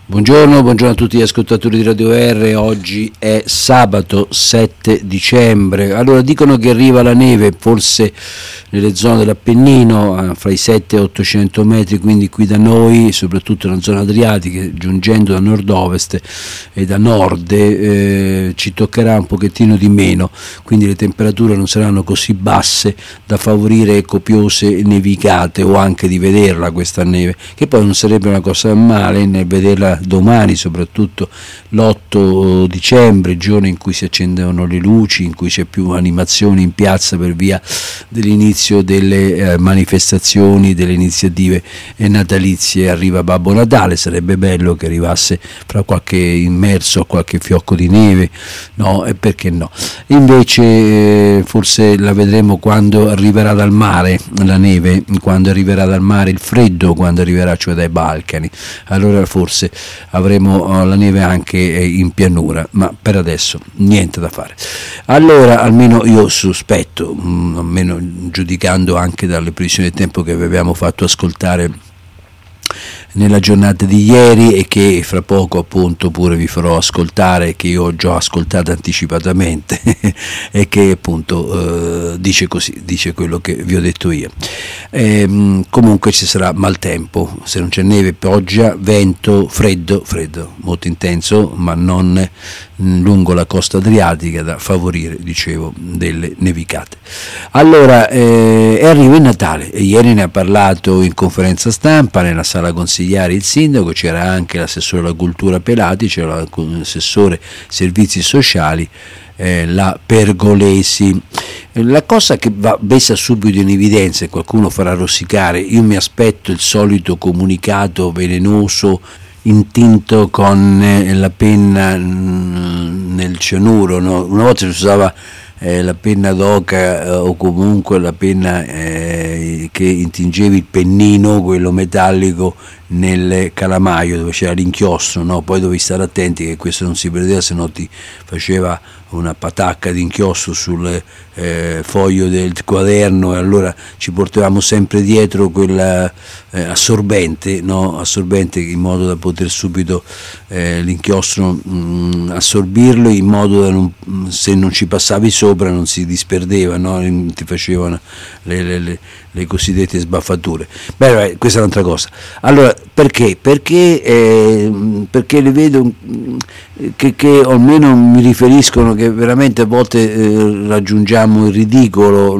Buongiorno a tutti gli ascoltatori di Radio R. Oggi è sabato 7 dicembre. Allora, dicono che arriva la neve, forse nelle zone dell'Appennino, fra i 7 e 800 metri, quindi qui da noi, soprattutto nella zona adriatica, giungendo da nord-ovest e da nord, ci toccherà un pochettino di meno, quindi le temperature non saranno così basse da favorire copiose nevicate, o anche di vederla questa neve, che poi non sarebbe una cosa male nel vederla domani, soprattutto l'8 dicembre, giorno in cui si accendono le luci, in cui c'è più animazione in piazza per via dell'inizio delle manifestazioni, delle iniziative natalizie. Arriva Babbo Natale, sarebbe bello che arrivasse fra qualche immerso, qualche fiocco di neve, no? E perché no? Invece forse la vedremo quando arriverà dal mare la neve, quando arriverà dal mare il freddo, quando arriverà cioè dai Balcani, allora forse avremo la neve anche in pianura, ma per adesso niente da fare. Allora, almeno io sospetto, almeno giudicando anche dalle previsioni del tempo che avevamo fatto ascoltare nella giornata di ieri, e che fra poco appunto pure vi farò ascoltare, che io ho già ascoltato anticipatamente e che appunto dice così, dice quello che vi ho detto io. Comunque ci sarà maltempo, se non c'è neve, pioggia, vento, freddo molto intenso, ma non lungo la costa adriatica, da favorire, dicevo, delle nevicate. Allora, arriva il Natale, e ieri ne ha parlato in conferenza stampa nella sala consigliare il sindaco, c'era anche l'assessore alla cultura Pelati, c'era l'assessore servizi sociali, la Pergolesi. La cosa che va messa subito in evidenza, e qualcuno farà rosicare, io mi aspetto il solito comunicato velenoso intinto con la penna nel cianuro, no? Una volta si usava la penna d'oca o comunque la penna che intingevi il pennino, quello metallico, nel calamaio dove c'era l'inchiostro, no? Poi dovevi stare attenti che questo non si perdeva, se no ti faceva una patacca di inchiostro sul foglio del quaderno, e allora ci portavamo sempre dietro quella assorbente, no? Assorbente, in modo da poter subito l'inchiostro assorbirlo, in modo da se non ci passavi sopra non si disperdeva, no? Ti facevano le cosiddette sbaffature. Beh, questa è un'altra cosa. Allora, perché le vedo che almeno mi riferiscono che veramente a volte raggiungiamo il ridicolo,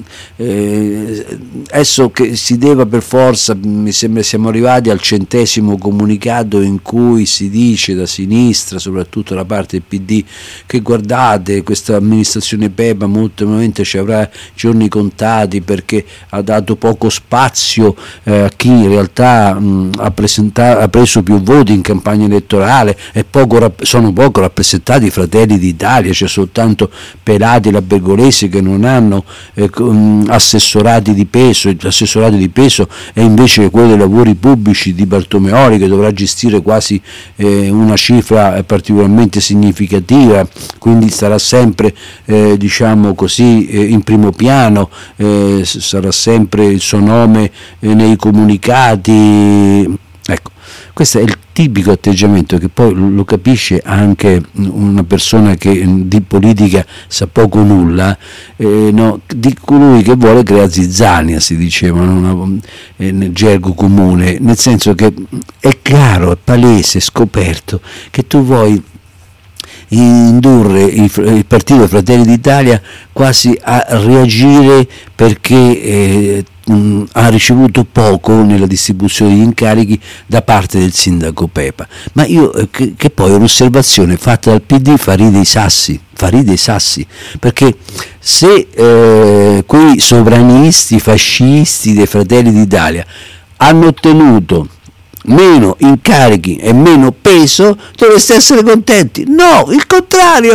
adesso che si deve per forza, mi sembra siamo arrivati al 100° comunicato in cui si dice da sinistra, soprattutto da parte del PD, che guardate, questa amministrazione Pepa molto probabilmente ci avrà giorni contati, perché ha dato poco spazio a chi in realtà ha preso più voti in campagna elettorale, e sono poco rappresentati i Fratelli d'Italia, c'è soltanto Pelati e la Pergolesi che non hanno assessorati di peso. L'assessorato di peso è invece quello dei lavori pubblici di Bartomeoli, che dovrà gestire quasi una cifra particolarmente significativa, quindi sarà sempre diciamo così in primo piano, sarà sempre il suo nome nei comunicati. Ecco, questo è il tipico atteggiamento che poi lo capisce anche una persona che di politica sa poco o nulla, no? Di colui che vuole creare zizzania, si diceva, no? Nel gergo comune, nel senso che è chiaro, è palese, è scoperto che tu vuoi indurre il partito Fratelli d'Italia quasi a reagire perché ha ricevuto poco nella distribuzione di incarichi da parte del sindaco Pepa. Ma io che poi un'osservazione fatta dal PD fa ridere i sassi, perché se quei sovranisti fascisti dei Fratelli d'Italia hanno ottenuto meno incarichi e meno peso, dovreste essere contenti. No, il contrario,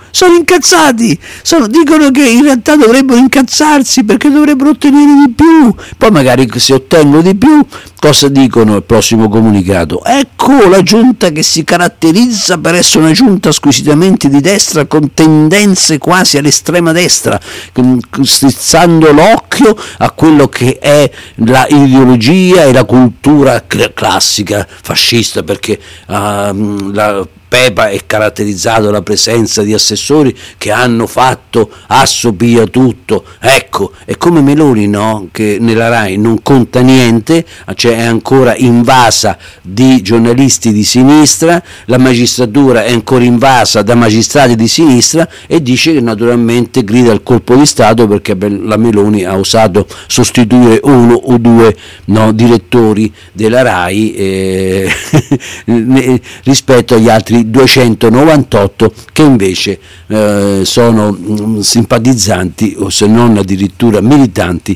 sono incazzati, dicono che in realtà dovrebbero incazzarsi perché dovrebbero ottenere di più, poi magari se ottengono di più cosa dicono al prossimo comunicato? Ecco la giunta che si caratterizza per essere una giunta squisitamente di destra con tendenze quasi all'estrema destra, strizzando l'occhio a quello che è la ideologia e la cultura classica fascista, perché la Pepa è caratterizzato dalla presenza di assessori che hanno fatto assopia tutto, ecco, è come Meloni, no? Che nella RAI non conta niente, cioè è ancora invasa di giornalisti di sinistra, la magistratura è ancora invasa da magistrati di sinistra e dice che naturalmente grida al colpo di Stato perché la Meloni ha osato sostituire uno o due direttori della RAI rispetto agli altri 298 che invece sono simpatizzanti o se non addirittura militanti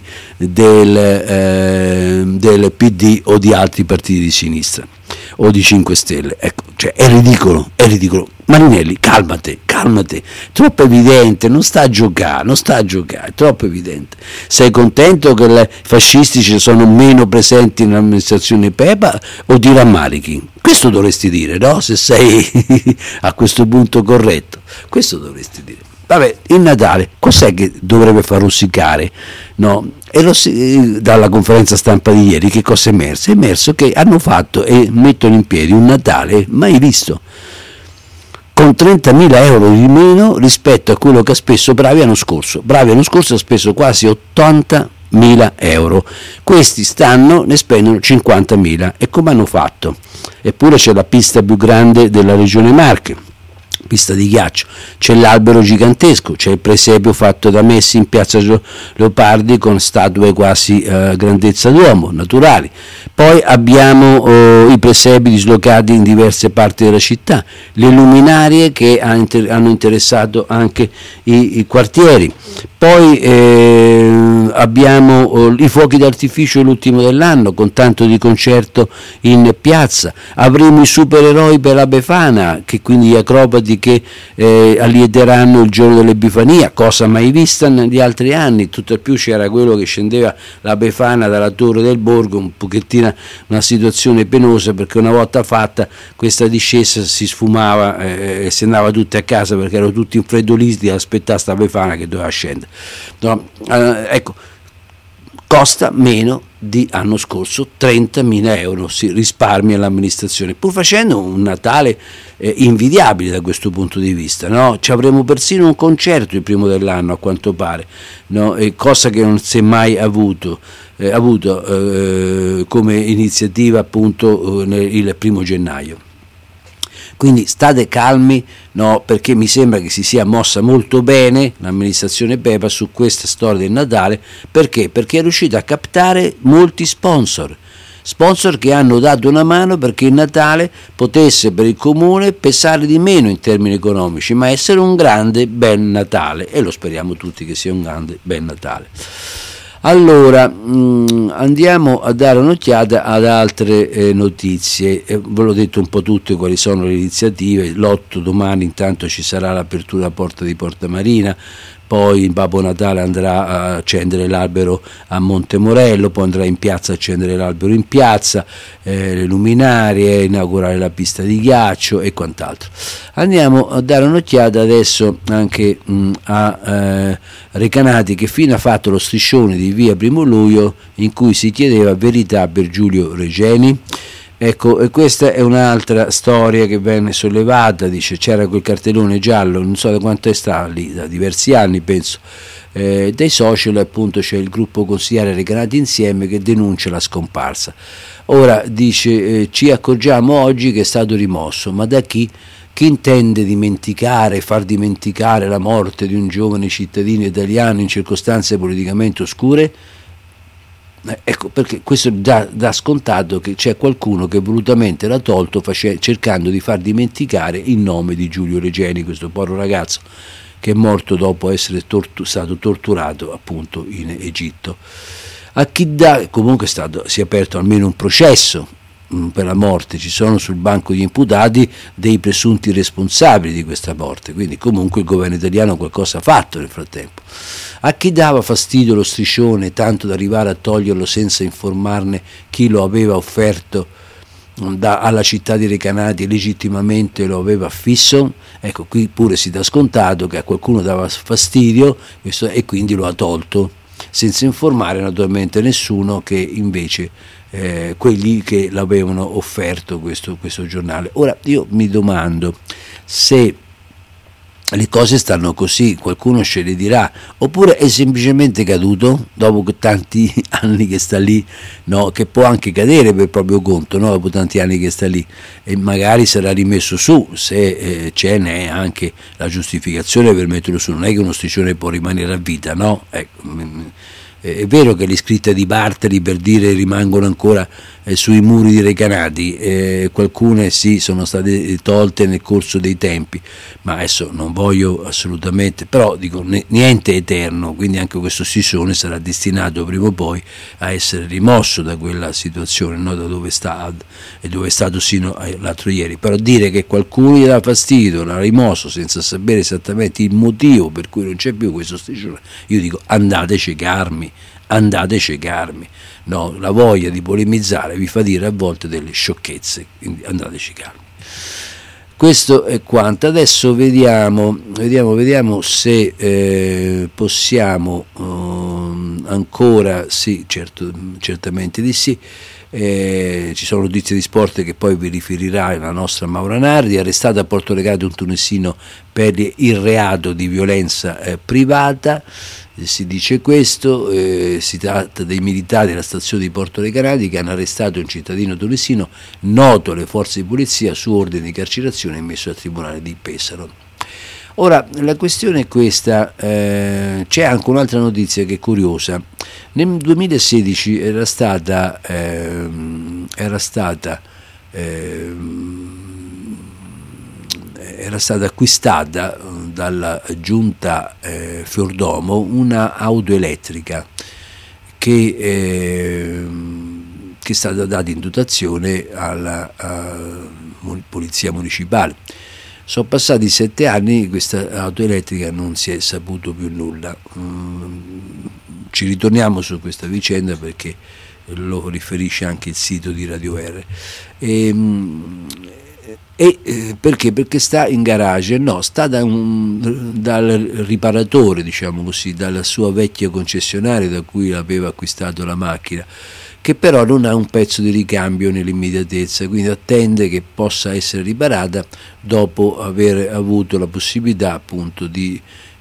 del PD o di altri partiti di sinistra o di 5 Stelle. Ecco, cioè è ridicolo. Marinelli, calmate, troppo evidente, non sta a giocare, è troppo evidente. Sei contento che i fascistici sono meno presenti nell'amministrazione Pepa o ti rammarichi? Questo dovresti dire, no? Se sei a questo punto corretto, questo dovresti dire. Vabbè, il Natale, cos'è che dovrebbe far rossicare? No? Dalla conferenza stampa di ieri che cosa è emerso? È emerso che hanno fatto e mettono in piedi un Natale mai visto, con 30.000 euro di meno rispetto a quello che ha speso Bravi l'anno scorso. Bravi l'anno scorso ha speso quasi 80.000 euro, questi ne spendono 50.000. E come hanno fatto? Eppure c'è la pista più grande della regione Marche, pista di ghiaccio, c'è l'albero gigantesco, c'è il presepio fatto da Messi in piazza Leopardi con statue quasi grandezza d'uomo, naturali. Poi abbiamo i presepi dislocati in diverse parti della città, le luminarie che hanno interessato anche i quartieri. Poi abbiamo i fuochi d'artificio l'ultimo dell'anno con tanto di concerto in piazza. Avremo i supereroi per la Befana, che quindi gli acrobati che allieteranno il giorno dell'Epifania, cosa mai vista negli altri anni. Tutto al più c'era quello che scendeva la Befana dalla Torre del Borgo, un pochettino una situazione penosa perché una volta fatta questa discesa si sfumava e si andava tutti a casa perché erano tutti infreddoliti ad aspettare sta Befana che doveva scendere. No, ecco, costa meno di anno scorso, 30.000 euro si risparmia l'amministrazione, pur facendo un Natale invidiabile da questo punto di vista, no? Ci avremo persino un concerto il primo dell'anno a quanto pare, no? Cosa che non si è mai avuto come iniziativa appunto il 1 gennaio. Quindi state calmi, no, perché mi sembra che si sia mossa molto bene l'amministrazione Pepa su questa storia del Natale. Perché? Perché è riuscita a captare molti sponsor che hanno dato una mano perché il Natale potesse per il comune pesare di meno in termini economici, ma essere un grande bel Natale, e lo speriamo tutti che sia un grande bel Natale. Allora, andiamo a dare un'occhiata ad altre notizie. Ve l'ho detto un po' tutte quali sono le iniziative. L'8 domani intanto ci sarà l'apertura a Porta di Porta Marina, poi Babbo Natale andrà a accendere l'albero a Montemorello, poi andrà in piazza a accendere l'albero in piazza, le luminarie, inaugurare la pista di ghiaccio e quant'altro. Andiamo a dare un'occhiata adesso anche a Recanati, che fino ha fatto lo striscione di via Primo Luglio in cui si chiedeva verità per Giulio Regeni. Ecco, e questa è un'altra storia che venne sollevata, dice c'era quel cartellone giallo, non so da quanto sta lì, da diversi anni penso, dai social, appunto c'è il gruppo consigliere Recanati Insieme che denuncia la scomparsa. Ora dice ci accorgiamo oggi che è stato rimosso, ma da chi? Chi intende far dimenticare la morte di un giovane cittadino italiano in circostanze politicamente oscure? Ecco, perché questo dà scontato che c'è qualcuno che volutamente l'ha tolto cercando di far dimenticare il nome di Giulio Regeni, questo povero ragazzo che è morto dopo essere stato torturato appunto in Egitto. A chi comunque si è aperto almeno un processo per la morte, ci sono sul banco di imputati dei presunti responsabili di questa morte, quindi comunque il governo italiano qualcosa ha fatto nel frattempo. A chi dava fastidio lo striscione tanto da arrivare a toglierlo senza informarne chi lo aveva offerto alla città di Recanati legittimamente lo aveva affisso? Ecco, qui pure si dà scontato che a qualcuno dava fastidio e quindi lo ha tolto, senza informare naturalmente nessuno che invece quelli che l'avevano offerto questo giornale. Ora io mi domando se le cose stanno così, qualcuno ce le dirà, oppure è semplicemente caduto dopo tanti anni che sta lì, no? Che può anche cadere per proprio conto, no? Dopo tanti anni che sta lì, e magari sarà rimesso su se ce n'è anche la giustificazione per metterlo su. Non è che uno striscione può rimanere a vita, no? È vero che le scritte di Bartoli, per dire, rimangono ancora sui muri di Recanati, qualcune sì sono state tolte nel corso dei tempi, ma adesso non voglio assolutamente, però dico niente è eterno, quindi anche questo striscione sarà destinato prima o poi a essere rimosso da quella situazione, no? Da dove sta e dove è stato sino all'altro ieri. Però dire che qualcuno gli dà fastidio, l'ha rimosso senza sapere esattamente il motivo per cui non c'è più questo striscione, io dico andate a ciecarmi, no, la voglia di polemizzare vi fa dire a volte delle sciocchezze, quindi andate a ciecarmi. Questo è quanto. Adesso vediamo se possiamo ancora, sì, certamente di sì. Ci sono notizie di sport che poi vi riferirà la nostra Maura Nardi. Arrestato a Porto Recanati un tunisino per il reato di violenza privata. Si dice questo, si tratta dei militari della stazione di Porto Recanati che hanno arrestato un cittadino tunisino noto alle forze di polizia su ordine di carcerazione e messo al tribunale di Pesaro. Ora, la questione è questa, c'è anche un'altra notizia che è curiosa. Nel 2016 era stata acquistata dalla giunta Fiordomo una auto elettrica che è stata data in dotazione alla polizia municipale. Sono passati 7 anni, questa auto elettrica non si è saputo più nulla. Ci ritorniamo su questa vicenda perché lo riferisce anche il sito di Radio R. Perché? Perché sta in garage? No, sta dal riparatore, diciamo così, dalla sua vecchia concessionaria da cui aveva acquistato la macchina, che però non ha un pezzo di ricambio nell'immediatezza, quindi attende che possa essere riparata dopo aver avuto la possibilità appunto di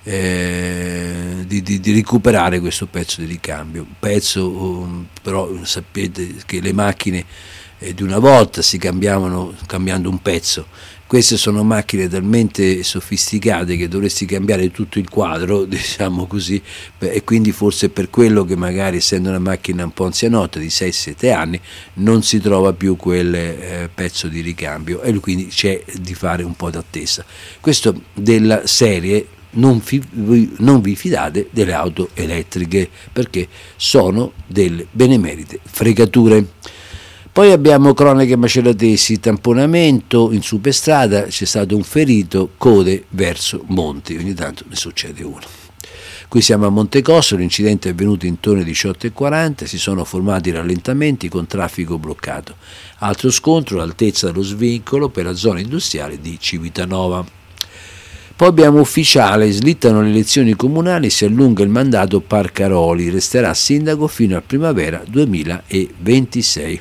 recuperare questo pezzo di ricambio. Però sapete che le macchine di una volta si cambiavano cambiando un pezzo. Queste sono macchine talmente sofisticate che dovresti cambiare tutto il quadro, diciamo così, e quindi forse per quello che magari, essendo una macchina un po' anzianotta di 6-7 anni, non si trova più quel pezzo di ricambio e quindi c'è di fare un po' d'attesa. Questo della serie non vi fidate delle auto elettriche perché sono delle benemerite fregature. Poi abbiamo cronache maceratesi, tamponamento in superstrada, c'è stato un ferito, code verso Monti, ogni tanto ne succede uno. Qui siamo a Montecosso, l'incidente è avvenuto intorno alle 18:40, si sono formati rallentamenti con traffico bloccato. Altro scontro all'altezza dello svincolo per la zona industriale di Civitanova. Poi abbiamo ufficiale, slittano le elezioni comunali, si allunga il mandato Parcaroli, resterà sindaco fino a primavera 2026.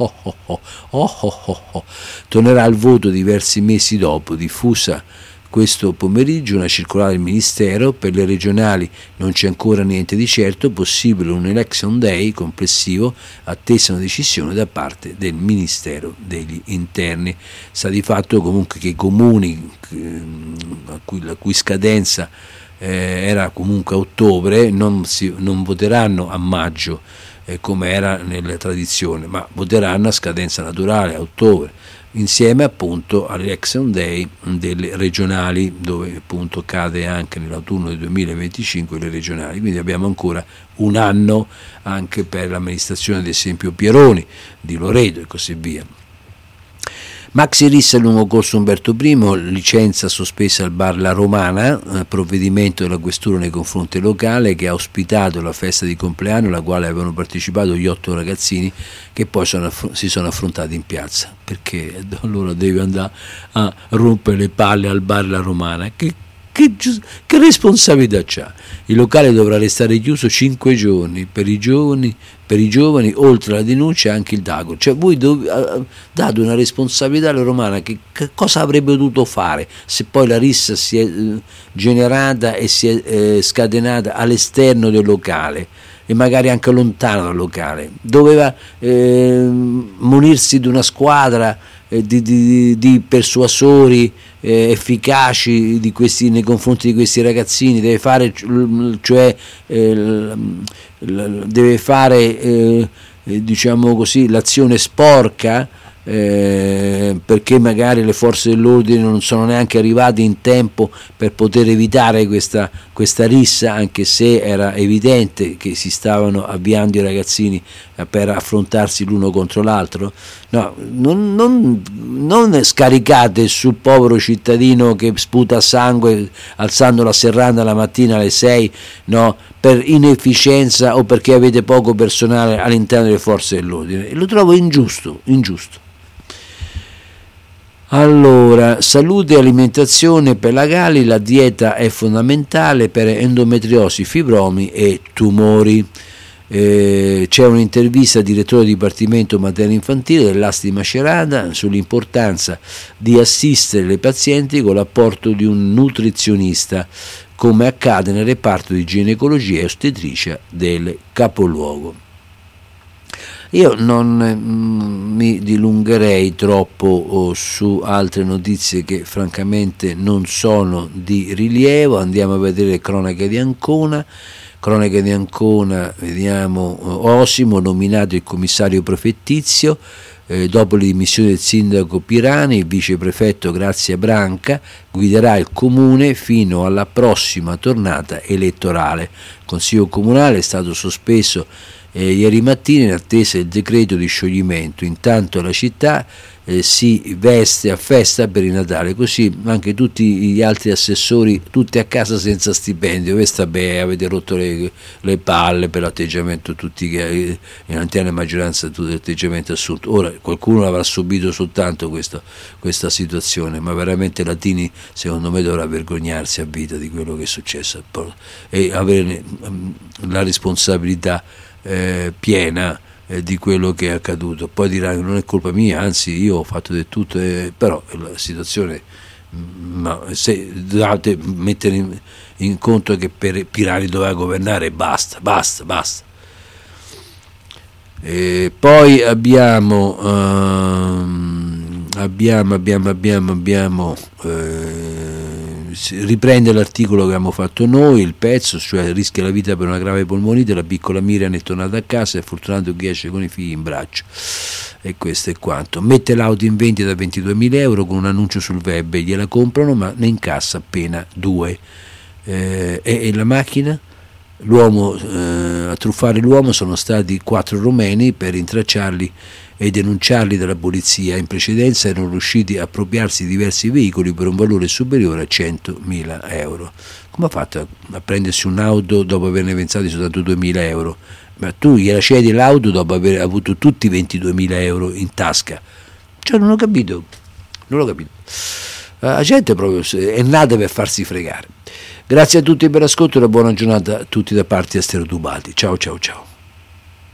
Tornerà al voto diversi mesi dopo, diffusa questo pomeriggio una circolare del Ministero, per le regionali non c'è ancora niente di certo, possibile un election day complessivo, attesa una decisione da parte del Ministero degli Interni. Sta di fatto comunque che i comuni la cui scadenza era comunque a ottobre non voteranno a maggio come era nella tradizione, ma voteranno a scadenza naturale a ottobre. insieme appunto all'Election Day delle regionali, dove appunto cade anche nell'autunno del 2025 le regionali, quindi abbiamo ancora un anno anche per l'amministrazione ad esempio Pieroni di Loreto e così via. Maxi rissa lungo corso Umberto I, licenza sospesa al bar La Romana, provvedimento della questura nei confronti locale che ha ospitato la festa di compleanno alla quale avevano partecipato gli 8 ragazzini che poi si sono affrontati in piazza. Perché allora devi andare a rompere le palle al bar La Romana? Che responsabilità c'ha? Il locale dovrà restare chiuso 5 giorni per i giovani, oltre alla denuncia anche il DAGO. Cioè voi date una responsabilità alla Romana che cosa avrebbe dovuto fare se poi la rissa si è generata e si è scatenata all'esterno del locale e magari anche lontano dal locale? Doveva munirsi di una squadra di persuasori efficaci nei confronti di questi ragazzini, deve fare diciamo così l'azione sporca, perché magari le forze dell'ordine non sono neanche arrivate in tempo per poter evitare questa rissa, anche se era evidente che si stavano avviando i ragazzini per affrontarsi l'uno contro l'altro. No, non scaricate sul povero cittadino che sputa sangue alzando la serranda la mattina alle 6, no, per inefficienza o perché avete poco personale all'interno delle forze dell'ordine. Lo trovo ingiusto. Allora, salute e alimentazione per la Gali, la dieta è fondamentale per endometriosi, fibromi e tumori. C'è un'intervista al direttore dipartimento materno-infantile dell'ASL di Macerata sull'importanza di assistere le pazienti con l'apporto di un nutrizionista, come accade nel reparto di ginecologia e ostetricia del capoluogo. Io non mi dilungherei troppo su altre notizie che francamente non sono di rilievo. Andiamo a vedere Cronache di Ancona. Cronache di Ancona, vediamo Osimo nominato il commissario prefettizio. Dopo le dimissioni del sindaco Pirani, il viceprefetto Grazia Branca guiderà il comune fino alla prossima tornata elettorale. Il Consiglio comunale è stato sospeso ieri mattina in attesa del decreto di scioglimento. Intanto la città si veste a festa per il Natale, così anche tutti gli altri assessori, tutti a casa senza stipendio. Questa avete rotto le palle per l'atteggiamento, tutti che in anziana maggioranza tutto l'atteggiamento assunto. Ora qualcuno avrà subito soltanto questa situazione, ma veramente Latini secondo me dovrà vergognarsi a vita di quello che è successo e avere la responsabilità piena di quello che è accaduto. Poi diranno non è colpa mia, anzi io ho fatto del tutto, però la situazione, ma se dovete mettere in conto che per Pirani doveva governare, basta. Poi abbiamo riprende l'articolo che abbiamo fatto noi, il pezzo, cioè rischia la vita per una grave polmonite, la piccola Miriam è tornata a casa, è fortunato chi esce con i figli in braccio, e questo è quanto. Mette l'auto in vendita da 22.000 euro con un annuncio sul web, gliela comprano ma ne incassa appena 2. E la macchina? A truffare l'uomo sono stati 4 romeni. Per rintracciarli e denunciarli dalla polizia in precedenza erano riusciti a appropriarsi di diversi veicoli per un valore superiore a 100.000 euro. Come ha fatto a prendersi un'auto dopo averne pensati soltanto 2.000 euro? Ma tu gliela cedi l'auto dopo aver avuto tutti i 22.000 euro in tasca? Cioè non l'ho capito. La gente proprio è nata per farsi fregare. Grazie a tutti per l'ascolto e una buona giornata a tutti da parte di Astero Tubati. Ciao.